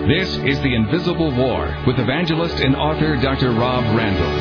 This is The Invisible War with evangelist and author Dr. Rob Randall.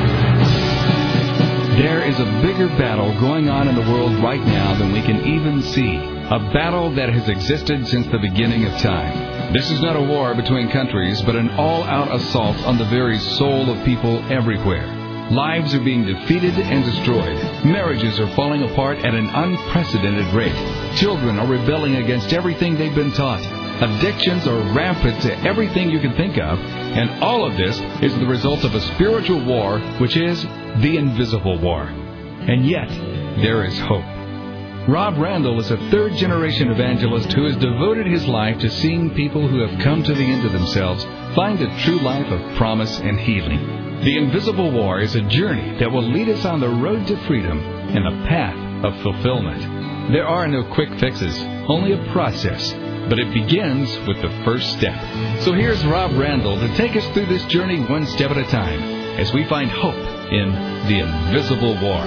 There is a bigger battle going on in the world right now than we can even see. A battle that has existed since the beginning of time. This is not a war between countries, but an all-out assault on the very soul of people everywhere. Lives are being defeated and destroyed. Marriages are falling apart at an unprecedented rate. Children are rebelling against everything they've been taught. Addictions are rampant to everything you can think of, and all of this is the result of a spiritual war, which is the invisible war. And yet, there is hope. Rob Randall is a third-generation evangelist who has devoted his life to seeing people who have come to the end of themselves find a true life of promise and healing. The Invisible War is a journey that will lead us on the road to freedom and a path of fulfillment. There are no quick fixes, only a process. But it begins with the first step. So here's Rob Randall to take us through this journey one step at a time as we find hope in the invisible war.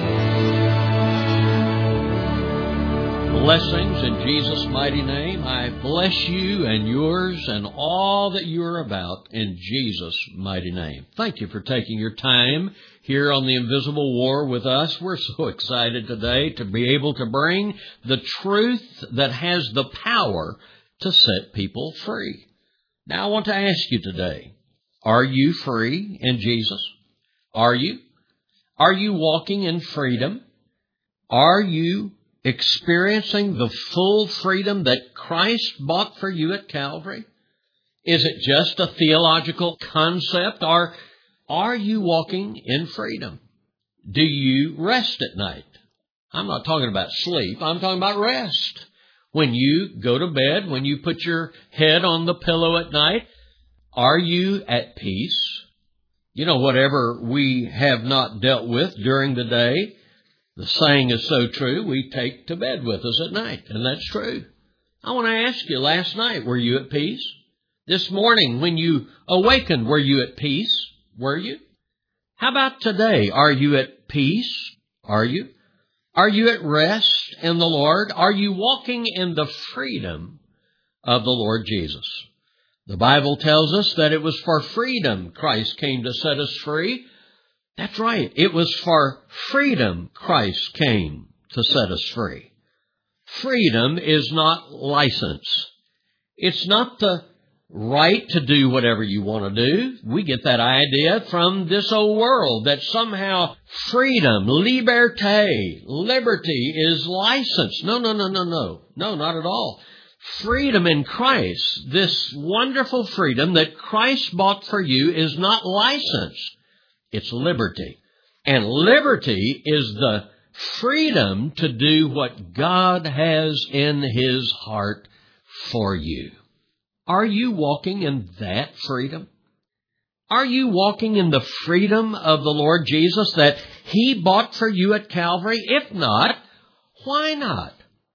Blessings in Jesus' mighty name. I bless you and yours and all that you are about in Jesus' mighty name. Thank you for taking your time here on the Invisible War with us. We're so excited today to be able to bring the truth that has the power to set people free. Now I want to ask you today, are you free in Jesus? Are you? Are you walking in freedom? Are you experiencing the full freedom that Christ bought for you at Calvary? Is it just a theological concept, or are you walking in freedom? Do you rest at night? I'm not talking about sleep. I'm talking about rest. When you go to bed, when you put your head on the pillow at night, are you at peace? You know, whatever we have not dealt with during the day, the saying is so true, we take to bed with us at night, and that's true. I want to ask you, last night, were you at peace? This morning, when you awakened, were you at peace? Were you? How about today? Are you at peace? Are you? Are you at rest in the Lord? Are you walking in the freedom of the Lord Jesus? The Bible tells us that it was for freedom Christ came to set us free. That's right. It was for freedom Christ came to set us free. Freedom is not license. It's not the right to do whatever you want to do. We get that idea from this old world that somehow freedom, liberté, liberty is license. No, not at all. Freedom in Christ, this wonderful freedom that Christ bought for you, is not license. It's liberty. And liberty is the freedom to do what God has in His heart for you. Are you walking in that freedom? Are you walking in the freedom of the Lord Jesus that He bought for you at Calvary? If not, why not?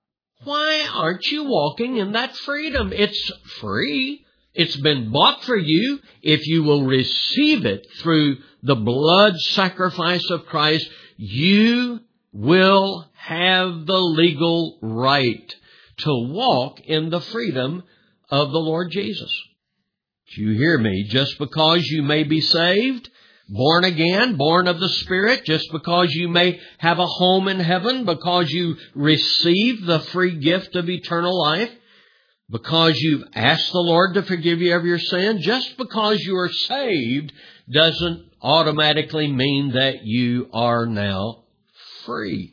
Why aren't you walking in that freedom? It's free. It's been bought for you. If you will receive it through the blood sacrifice of Christ, you will have the legal right to walk in the freedom of the Lord Jesus. Do you hear me? Just because you may be saved, born again, born of the Spirit, just because you may have a home in heaven, because you receive the free gift of eternal life, because you've asked the Lord to forgive you of your sin, just because you are saved doesn't automatically mean that you are now free.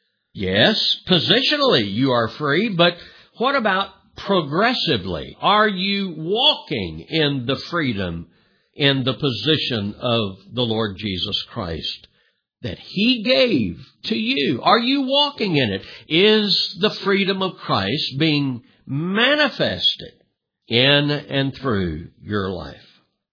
Yes, positionally you are free, but what about progressively? Are you walking in the freedom, in the position of the Lord Jesus Christ that He gave to you? Are you walking in it? Is the freedom of Christ being manifested in and through your life?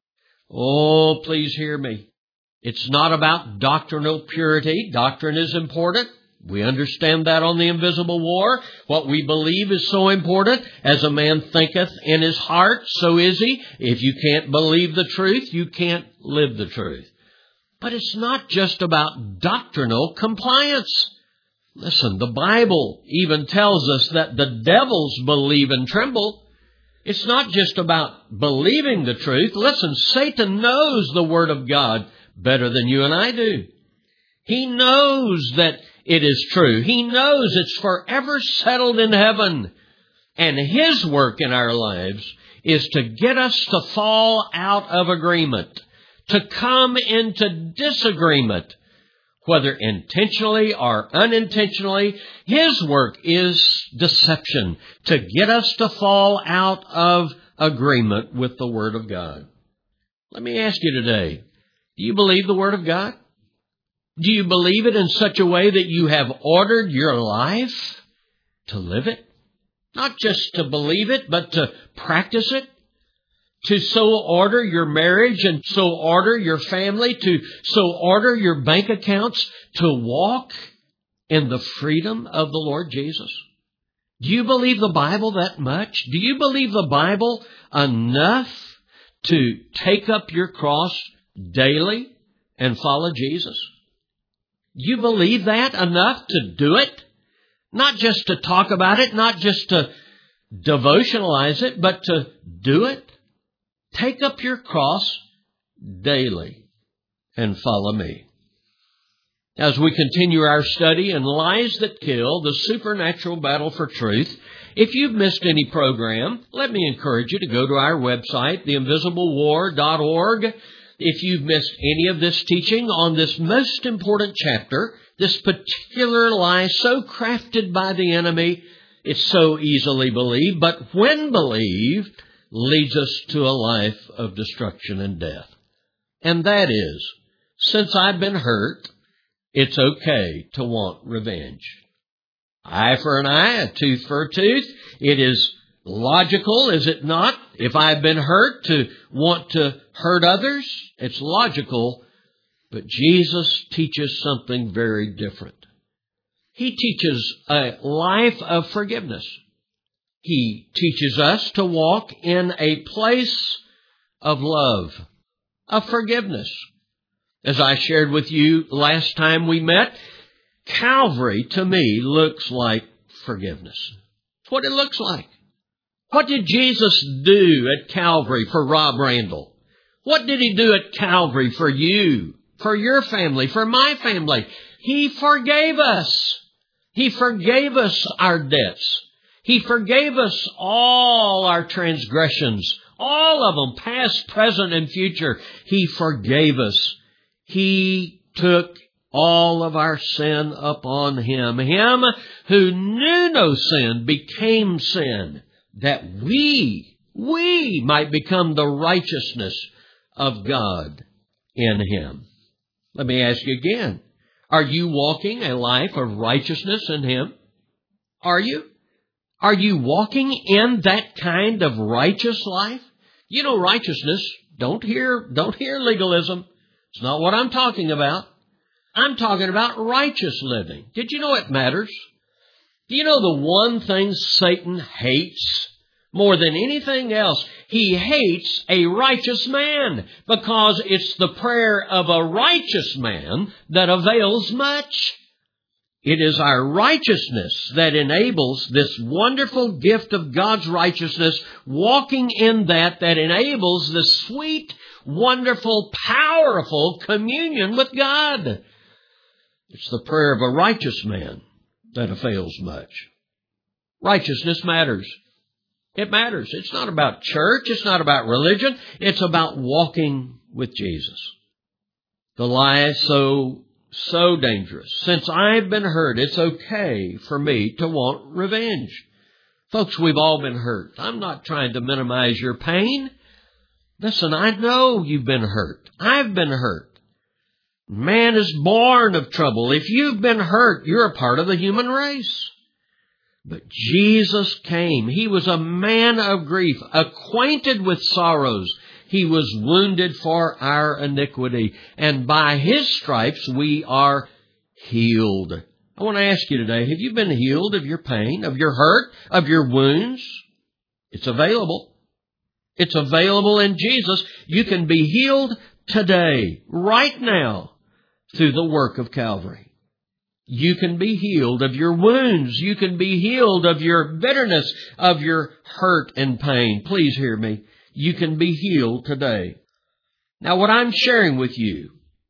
Oh, please hear me. It's not about doctrinal purity. Doctrine is important. We understand that on the Invisible War. What we believe is so important. As a man thinketh in his heart, so is he. If you can't believe the truth, you can't live the truth. But it's not just about doctrinal compliance. Listen, the Bible even tells us that the devils believe and tremble. It's not just about believing the truth. Listen, Satan knows the Word of God better than you and I do. He knows that it is true. He knows it's forever settled in heaven. And his work in our lives is to get us to fall out of agreement, to come into disagreement, whether intentionally or unintentionally. His work is deception, to get us to fall out of agreement with the Word of God. Let me ask you today, do you believe the Word of God? Do you believe it in such a way that you have ordered your life to live it? Not just to believe it, but to practice it? To so order your marriage and so order your family, to so order your bank accounts, to walk in the freedom of the Lord Jesus? Do you believe the Bible that much? Do you believe the Bible enough to take up your cross daily and follow Jesus? Do you believe that enough to do it? Not just to talk about it, not just to devotionalize it, but to do it? Take up your cross daily and follow me. As we continue our study in Lies That Kill, the supernatural battle for truth, if you've missed any program, let me encourage you to go to our website, theinvisiblewar.org. If you've missed any of this teaching on this most important chapter, this particular lie so crafted by the enemy, it's so easily believed, but when believed, leads us to a life of destruction and death. And that is, since I've been hurt, it's okay to want revenge. Eye for an eye, a tooth for a tooth. It is logical, is it not? If I've been hurt, to want to hurt others, it's logical. But Jesus teaches something very different. He teaches a life of forgiveness. He teaches us to walk in a place of love, of forgiveness. As I shared with you last time we met, Calvary to me looks like forgiveness. It's what it looks like. What did Jesus do at Calvary for Rob Randall? What did He do at Calvary for you, for your family, for my family? He forgave us. He forgave us our debts. He forgave us all our transgressions, all of them, past, present, and future. He forgave us. He took all of our sin upon Him. Him who knew no sin became sin, that we might become the righteousness of God in Him. Let me ask you again. Are you walking a life of righteousness in Him? Are you? Are you walking in that kind of righteous life? You know, righteousness, don't hear legalism. It's not what I'm talking about. I'm talking about righteous living. Did you know it matters? Do you know the one thing Satan hates more than anything else? He hates a righteous man, because it's the prayer of a righteous man that avails much. It is our righteousness that enables this wonderful gift of God's righteousness, walking in that enables the sweet, wonderful, powerful communion with God. It's the prayer of a righteous man that avails much. Righteousness matters. It matters. It's not about church. It's not about religion. It's about walking with Jesus. The lie is so dangerous. Since I've been hurt, it's okay for me to want revenge. Folks, we've all been hurt. I'm not trying to minimize your pain. Listen, I know you've been hurt. I've been hurt. Man is born of trouble. If you've been hurt, you're a part of the human race. But Jesus came. He was a man of grief, acquainted with sorrows. He was wounded for our iniquity, and by His stripes we are healed. I want to ask you today, have you been healed of your pain, of your hurt, of your wounds? It's available. It's available in Jesus. You can be healed today, right now, through the work of Calvary. You can be healed of your wounds. You can be healed of your bitterness, of your hurt and pain. Please hear me. You can be healed today. Now, what I'm sharing with you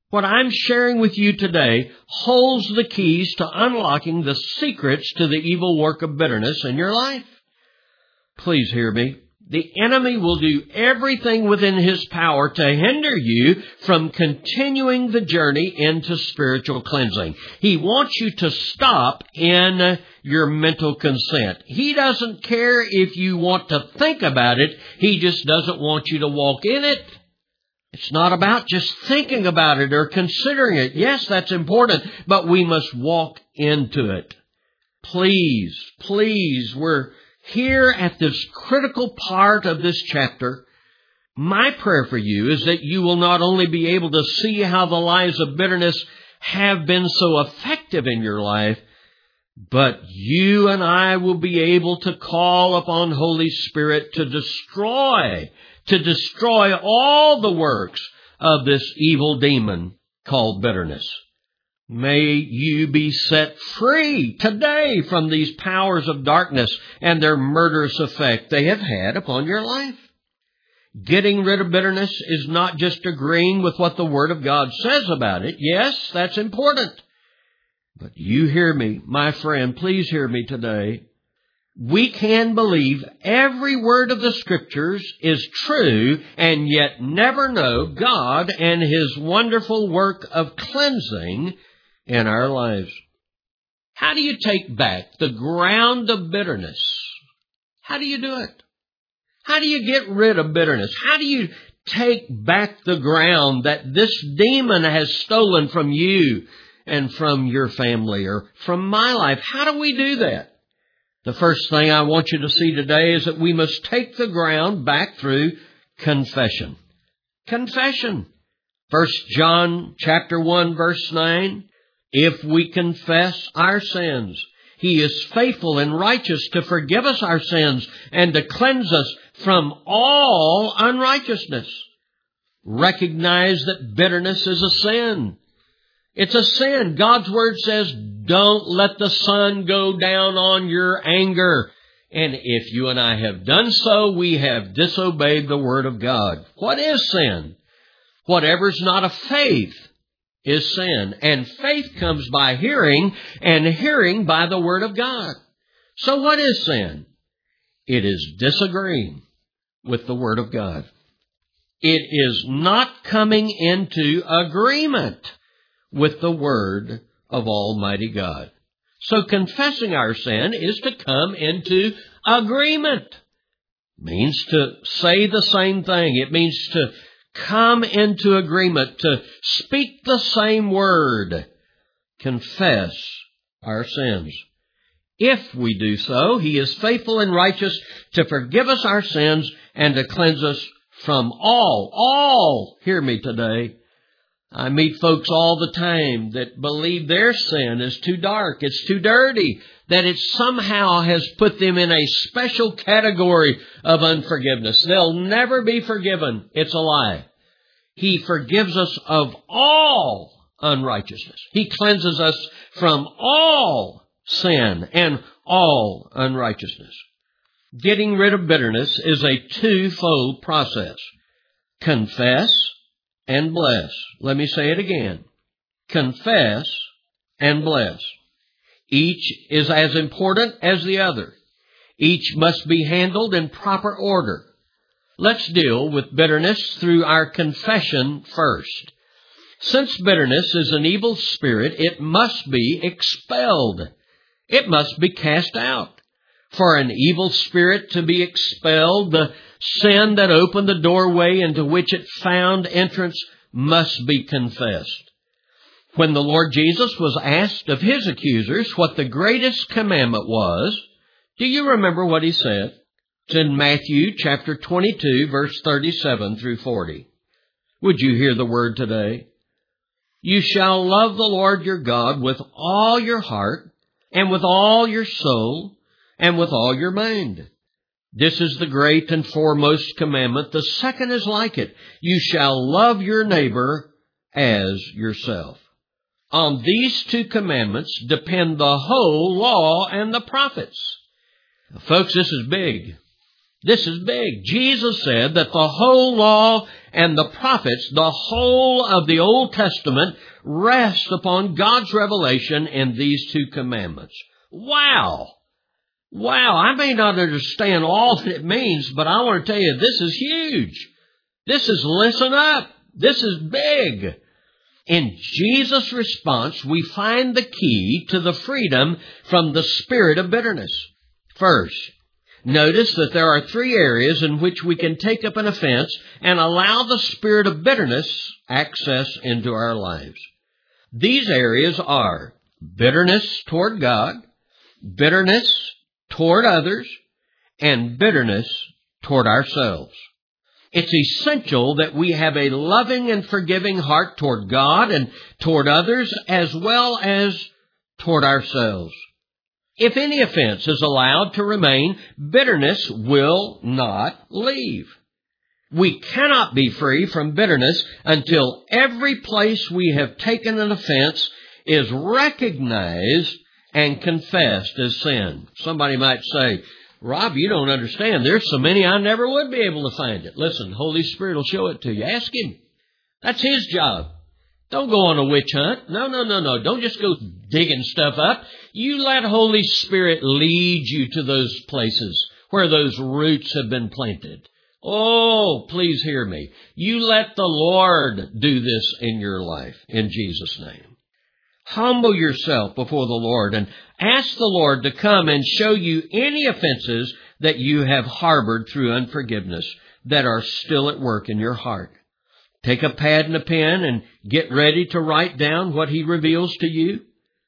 today holds the keys to unlocking the secrets to the evil work of bitterness in your life. Please hear me. The enemy will do everything within his power to hinder you from continuing the journey into spiritual cleansing. He wants you to stop in your mental consent. He doesn't care if you want to think about it. He just doesn't want you to walk in it. It's not about just thinking about it or considering it. Yes, that's important, but we must walk into it. Please, we're here at this critical part of this chapter. My prayer for you is that you will not only be able to see how the lies of bitterness have been so effective in your life, but you and I will be able to call upon Holy Spirit to destroy all the works of this evil demon called bitterness. May you be set free today from these powers of darkness and their murderous effect they have had upon your life. Getting rid of bitterness is not just agreeing with what the Word of God says about it. Yes, that's important. But you hear me, my friend, please hear me today. We can believe every word of the Scriptures is true and yet never know God and His wonderful work of cleansing in our lives. How do you take back the ground of bitterness? How do you do it? How do you get rid of bitterness? How do you take back the ground that this demon has stolen from you and from your family or from my life? How do we do that? The first thing I want you to see today is that we must take the ground back through confession. Confession. 1 John chapter 1, verse 9. If we confess our sins, He is faithful and righteous to forgive us our sins and to cleanse us from all unrighteousness. Recognize that bitterness is a sin. It's a sin. God's Word says, don't let the sun go down on your anger. And if you and I have done so, we have disobeyed the Word of God. What is sin? Whatever's not of faith is sin. And faith comes by hearing, and hearing by the Word of God. So what is sin? It is disagreeing with the Word of God. It is not coming into agreement with the Word of Almighty God. So confessing our sin is to come into agreement. It means to say the same thing. It means to come into agreement, to speak the same word. Confess our sins. If we do so, He is faithful and righteous to forgive us our sins and to cleanse us from all, hear me today. I meet folks all the time that believe their sin is too dark, it's too dirty, that it somehow has put them in a special category of unforgiveness. They'll never be forgiven. It's a lie. He forgives us of all unrighteousness. He cleanses us from all sin and all unrighteousness. Getting rid of bitterness is a twofold process. Confess and bless. Let me say it again. Confess and bless. Each is as important as the other. Each must be handled in proper order. Let's deal with bitterness through our confession first. Since bitterness is an evil spirit, it must be expelled. It must be cast out. For an evil spirit to be expelled, the sin that opened the doorway into which it found entrance must be confessed. When the Lord Jesus was asked of His accusers what the greatest commandment was, do you remember what He said? It's in Matthew chapter 22, verse 37 through 40. Would you hear the word today? You shall love the Lord your God with all your heart and with all your soul and with all your mind. This is the great and foremost commandment. The second is like it. You shall love your neighbor as yourself. On these two commandments depend the whole law and the prophets. Folks, this is big. This is big. Jesus said that the whole law and the prophets, the whole of the Old Testament, rest upon God's revelation in these two commandments. Wow! Wow, I may not understand all that it means, but I want to tell you, this is huge. This is listen up. This is big. In Jesus' response, we find the key to the freedom from the spirit of bitterness. First, notice that there are three areas in which we can take up an offense and allow the spirit of bitterness access into our lives. These areas are bitterness toward God, bitterness toward others, and bitterness toward ourselves. It's essential that we have a loving and forgiving heart toward God and toward others as well as toward ourselves. If any offense is allowed to remain, bitterness will not leave. We cannot be free from bitterness until every place we have taken an offense is recognized and confessed as sin. Somebody might say, Rob, you don't understand. There's so many I never would be able to find it. Listen, Holy Spirit will show it to you. Ask Him. That's His job. Don't go on a witch hunt. No. Don't just go digging stuff up. You let Holy Spirit lead you to those places where those roots have been planted. Oh, please hear me. You let the Lord do this in your life in Jesus' name. Humble yourself before the Lord and ask the Lord to come and show you any offenses that you have harbored through unforgiveness that are still at work in your heart. Take a pad and a pen and get ready to write down what He reveals to you.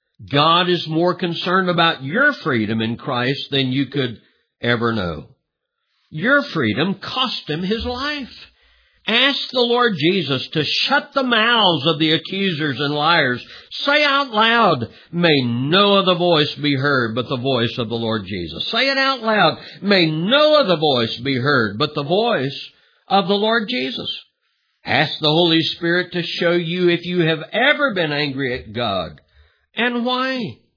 God is more concerned about your freedom in Christ than you could ever know. Your freedom cost Him His life. Ask the Lord Jesus to shut the mouths of the accusers and liars. Say out loud, may no other voice be heard but the voice of the Lord Jesus. Say it out loud, may no other voice be heard but the voice of the Lord Jesus. Ask the Holy Spirit to show you if you have ever been angry at God and why.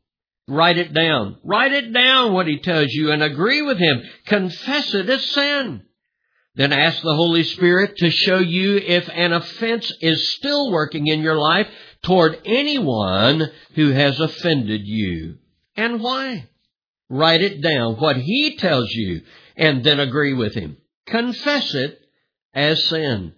Write it down. Write it down what He tells you and agree with Him. Confess it as sin. Then ask the Holy Spirit to show you if an offense is still working in your life toward anyone who has offended you and why. Write it down, what He tells you, and then agree with Him. Confess it as sin.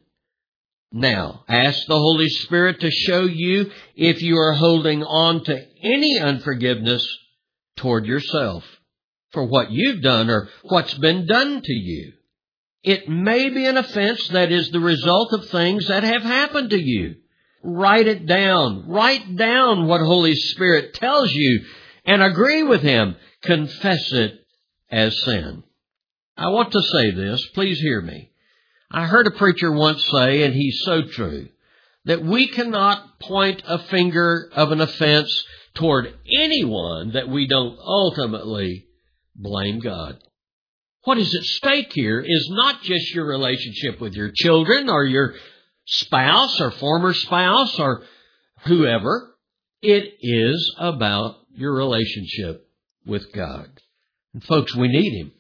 Now, ask the Holy Spirit to show you if you are holding on to any unforgiveness toward yourself for what you've done or what's been done to you. It may be an offense that is the result of things that have happened to you. Write it down. Write down what Holy Spirit tells you and agree with Him. Confess it as sin. I want to say this. Please hear me. I heard a preacher once say, and he's so true, that we cannot point a finger of an offense toward anyone that we don't ultimately blame God. What is at stake here is not just your relationship with your children or your spouse or former spouse or whoever. It is about your relationship with God. And folks, we need Him.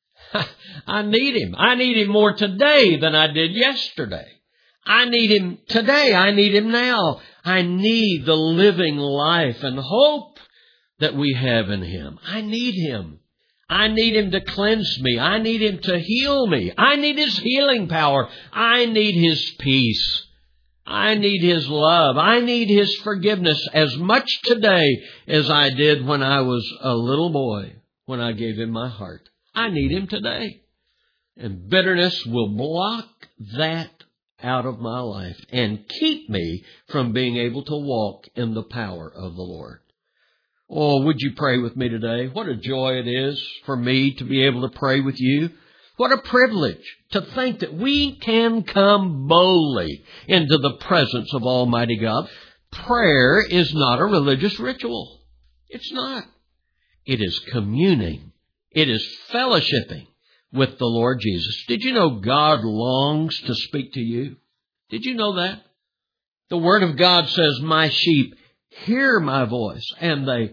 I need Him. I need Him more today than I did yesterday. I need Him today. I need Him now. I need the living life and hope that we have in Him. I need Him. I need Him to cleanse me. I need Him to heal me. I need His healing power. I need His peace. I need His love. I need His forgiveness as much today as I did when I was a little boy, when I gave Him my heart. I need Him today. And bitterness will block that out of my life and keep me from being able to walk in the power of the Lord. Oh, would you pray with me today? What a joy it is for me to be able to pray with you. What a privilege to think that we can come boldly into the presence of Almighty God. Prayer is not a religious ritual. It's not. It is communing. It is fellowshipping with the Lord Jesus. Did you know God longs to speak to you? Did you know that? The Word of God says, my sheep hear my voice, and they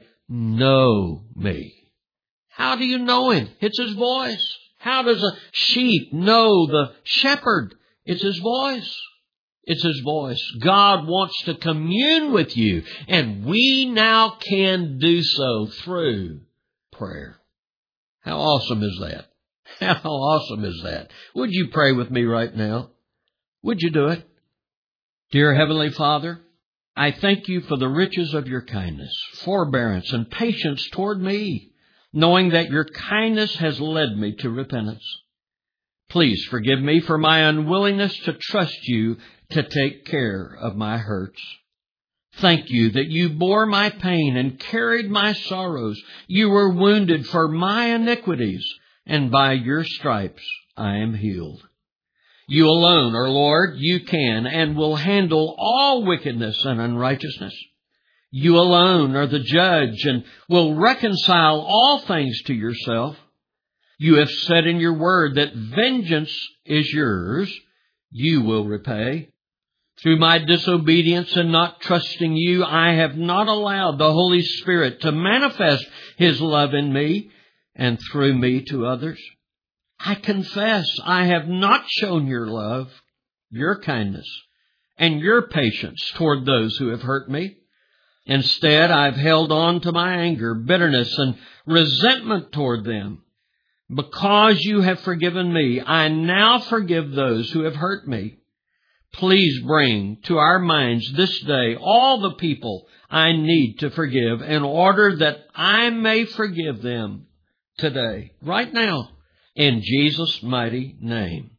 know me. How do you know Him? It's His voice. How does a sheep know the shepherd? It's His voice. It's His voice. God wants to commune with you, and we now can do so through prayer. How awesome is that? How awesome is that? Would you pray with me right now? Would you do it? Dear Heavenly Father, I thank you for the riches of your kindness, forbearance, and patience toward me, knowing that your kindness has led me to repentance. Please forgive me for my unwillingness to trust you to take care of my hurts. Thank you that you bore my pain and carried my sorrows. You were wounded for my iniquities, and by your stripes I am healed. You alone, our Lord, you can and will handle all wickedness and unrighteousness. You alone are the judge and will reconcile all things to yourself. You have said in your word that vengeance is yours. You will repay. Through my disobedience and not trusting you, I have not allowed the Holy Spirit to manifest His love in me and through me to others. I confess I have not shown your love, your kindness, and your patience toward those who have hurt me. Instead, I've held on to my anger, bitterness, and resentment toward them. Because you have forgiven me, I now forgive those who have hurt me. Please bring to our minds this day all the people I need to forgive in order that I may forgive them today, right now, in Jesus' mighty name.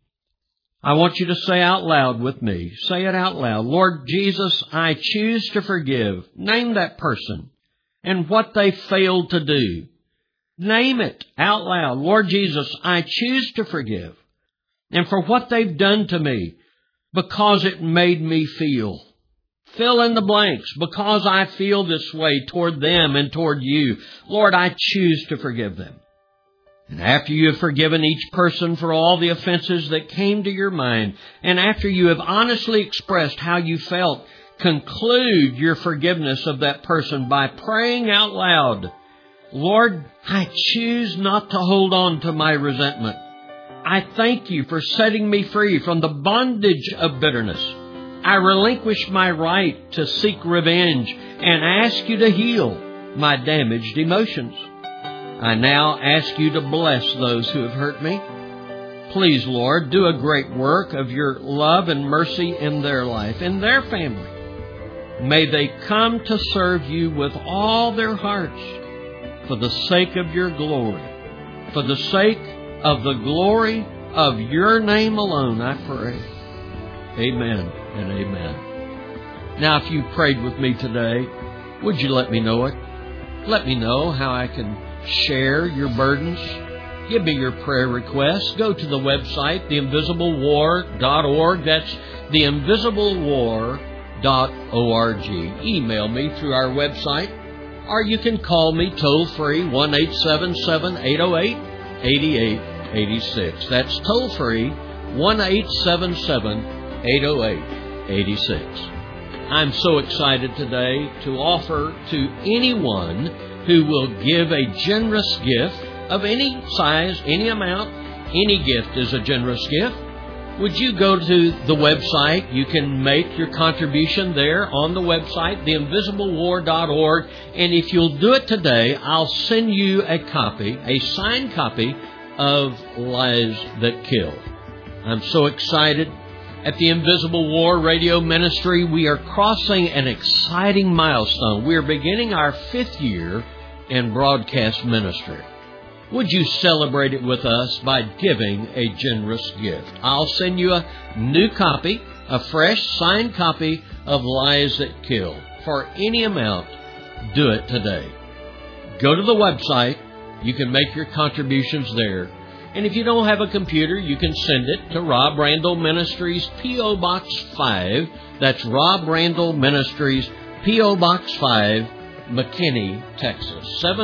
I want you to say out loud with me. Say it out loud. Lord Jesus, I choose to forgive. Name that person and what they failed to do. Name it out loud. Lord Jesus, I choose to forgive. And for what they've done to me, because it made me feel. Fill in the blanks. Because I feel this way toward them and toward you. Lord, I choose to forgive them. And after you have forgiven each person for all the offenses that came to your mind, and after you have honestly expressed how you felt, conclude your forgiveness of that person by praying out loud, Lord, I choose not to hold on to my resentment. I thank you for setting me free from the bondage of bitterness. I relinquish my right to seek revenge and ask you to heal my damaged emotions. I now ask you to bless those who have hurt me. Please, Lord, do a great work of your love and mercy in their life, in their family. May they come to serve you with all their hearts for the sake of your glory. For the sake of the glory of your name alone, I pray. Amen and amen. Now, if you prayed with me today, would you let me know it? Let me know how I can share your burdens. Give me your prayer requests. Go to the website, theinvisiblewar.org. That's theinvisiblewar.org. Email me through our website, or you can call me toll-free, 1-877-808-8886. That's toll-free, 1-877-808-86. I'm so excited today to offer to anyone who will give a generous gift of any size, any amount. Any gift is a generous gift. Would you go to the website? You can make your contribution there on the website, theinvisiblewar.org. And if you'll do it today, I'll send you a copy, a signed copy of Lies That Kill. I'm so excited. At the Invisible War Radio Ministry, we are crossing an exciting milestone. We are beginning our 5th year in broadcast ministry. Would you celebrate it with us by giving a generous gift? I'll send you a new copy, a fresh signed copy of Lies That Kill. For any amount, do it today. Go to the website. You can make your contributions there. And if you don't have a computer, you can send it to Rob Randall Ministries, P.O. Box 5. That's Rob Randall Ministries, P.O. Box 5, McKinney, Texas,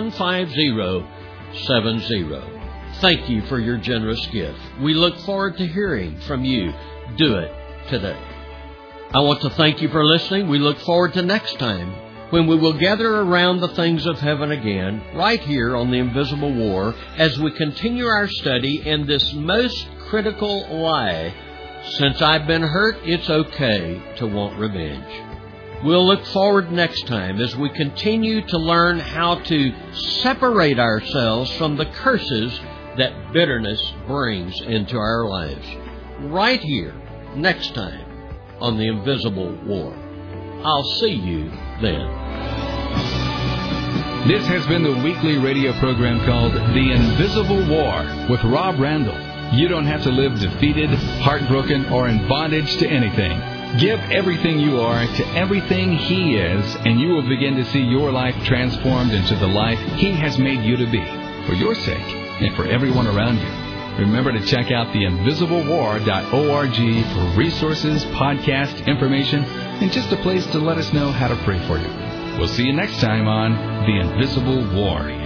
75070. Thank you for your generous gift. We look forward to hearing from you. Do it today. I want to thank you for listening. We look forward to next time, when we will gather around the things of heaven again, right here on The Invisible War, as we continue our study in this most critical lie: since I've been hurt, it's okay to want revenge. We'll look forward next time as we continue to learn how to separate ourselves from the curses that bitterness brings into our lives. Right here, next time, on The Invisible War. I'll see you then. This has been the weekly radio program called The Invisible War with Rob Randall. You don't have to live defeated, heartbroken, or in bondage to anything. Give everything you are to everything He is, and you will begin to see your life transformed into the life He has made you to be, for your sake and for everyone around you. Remember to check out theinvisiblewar.org for resources, podcast information, and just a place to let us know how to pray for you. We'll see you next time on The Invisible War.